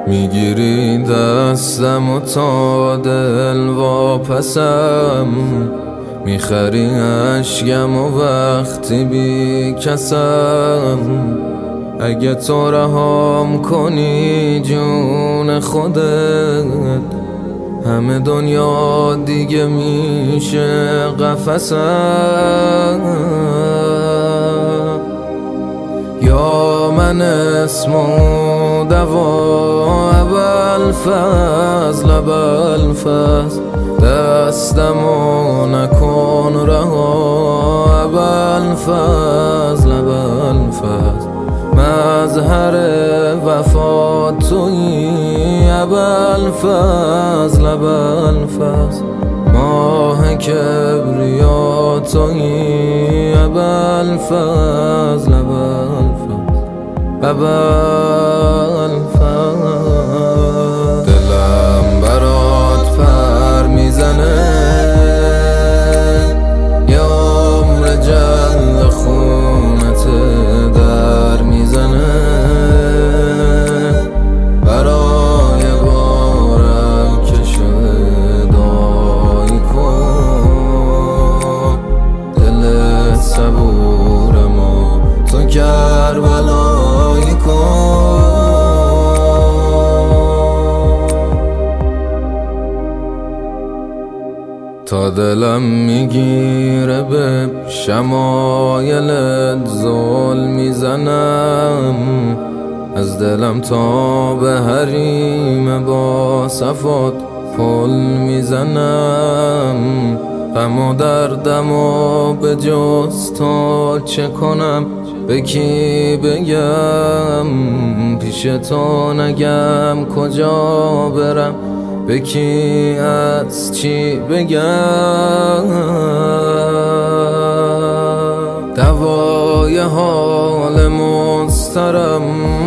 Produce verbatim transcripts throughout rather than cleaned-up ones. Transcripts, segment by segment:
میگیری دستم و تا دل واپسم، میخری اشکم و وقتی بی کسم. اگه تو رهام کنی جون خودت، همه دنیا دیگه میشه قفسم. یا من اسم و دوا ابوالفضل ابوالفضل، دستمو نکن رها ابوالفضل ابوالفضل. مظهر وفا تویی ابوالفضل ابوالفضل، ماه کبریا تویی ابوالفضل ابوالفضل ابوالفضل. دلم برات پر میزنه، یه عمر جل خونت در میزنه. برای بارم که شدایی کن، دلت صبورم و تو کربلایی کن. تا دلم میگیره به شمایلت زل میزنم، از دلم تا به حریم با صفات پل میزنم. غم و دردم و به جز تو چه کنم، به کی بگم؟ پیش تو نگم کجا برم، به کی از چی بگم؟ دوای حال مضطرم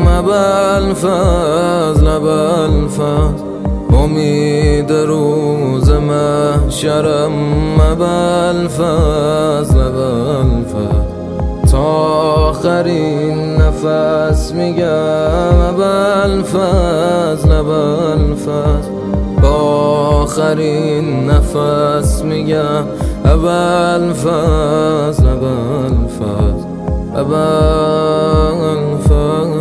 ابوالفضل ابوالفضل، امید روز محشرم ابوالفضل ابوالفضل. تا آخرین نفس میگم ابوالفضل ابوالفضل، با آخرین نفس میگم ابوالفضل ابوالفضل ابوالفضل.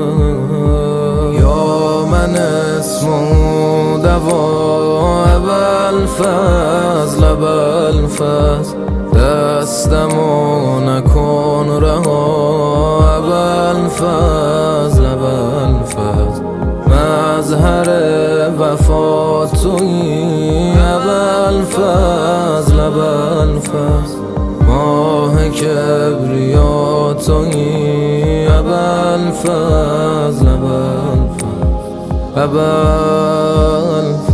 یا من اسم و دوا ابوالفضل ابوالفضل، دستمو نکن رها ابوالفضل ابوالفضل. مظهر وفا تویی ابوالفضل ابوالفضل، ماه کبریا تویی ابوالفضل ابوالفضل ابوالفضل.